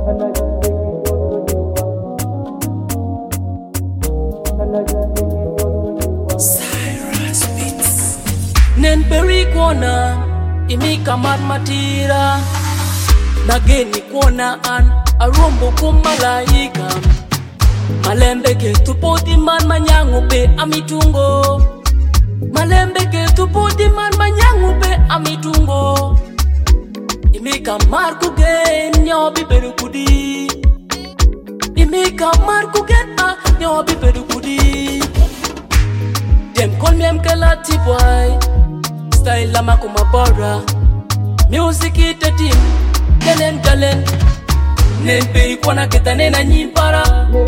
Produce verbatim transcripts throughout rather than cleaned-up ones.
Cyrus Beats. Nen peri kuona imika mat matira nageni kuona an arombo kumalaika malembe ke tupoti man manyangu pe amitungo malembe ke tupoti man manyangu pe amitungo imika marku gen nyobi beru kudi imika marku gen a nyobi beru kudi. Them call me Mkelati boy, style la makuma bora. Music it a team, talent talent. Nen peri kwana ketane na nyimpara.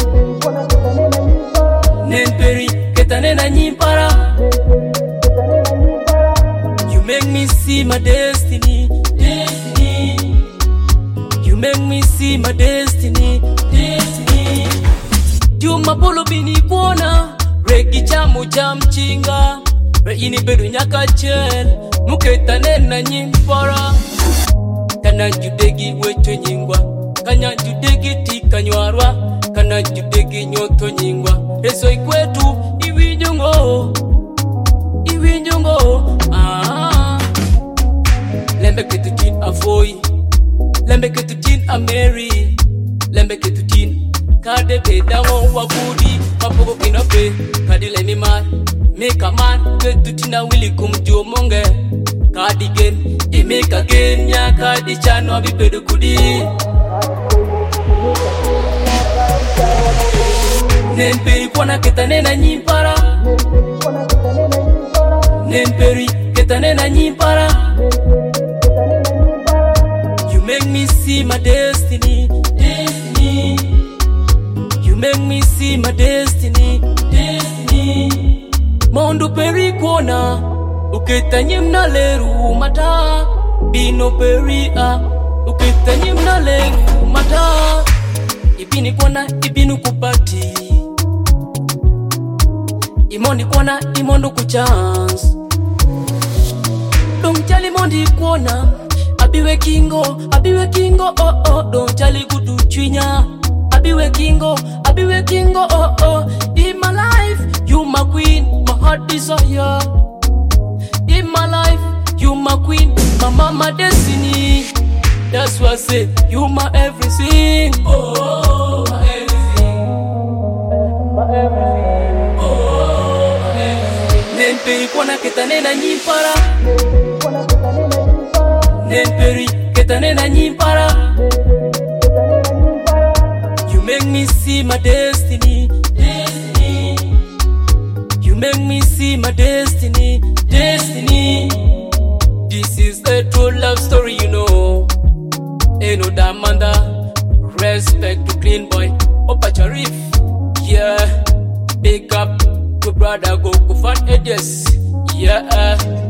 Nen peri ketane na nyimpara. You make me see my destiny, destiny. You make me see my destiny, destiny. You mapolo bini kuona. Regi chamu jam chinga Re ini beru nyaka chel Muketane na nyimpara Kana judegi wecho nyingwa Kanya judegi tika nywarwa Kana judegi nyoto nyingwa Reso ikwetu iwi nyungo Iwi nyungo ah. Lembe ketu tin afoi Lembe ketu tin ameri Lembe ketu tin Kade pedamo wakudi Mapogo kinope Kadi lemi man Make a man Ketu tina wili kumjo monge Kadi gen I make again Ya kadi chano abi pedu kudi Nen peri kwana ketane na nyimpara Nen peri ketane na nyimpara You make me see my destiny, destiny. You make me see my destiny, destiny. Mondo peri kuona ukitanyim na leru mata bino peri a ukitanyim na leru mata ibini kuona ibinu kupati imondi kuona imondo kuchance Don't tell mondi kuona abiwe kingo abiwe kingo oh oh don't tell kudu chwinya abiwe kingo abiwe kingo oh oh in my life you my queen my heart desire in my life you my queen my mama destiny that's why I say you my everything oh my everything my everything oh my everything Nen peri kwana ketane na nyimpara Nen peri ketane na nyimpara You make me see my destiny, destiny. You make me see my destiny, destiny. This is a true love story, you know. Eno Damanda, respect to Clean Boy, Opa Sharif. Yeah, big up to brother Go Kufan Edges. Yeah.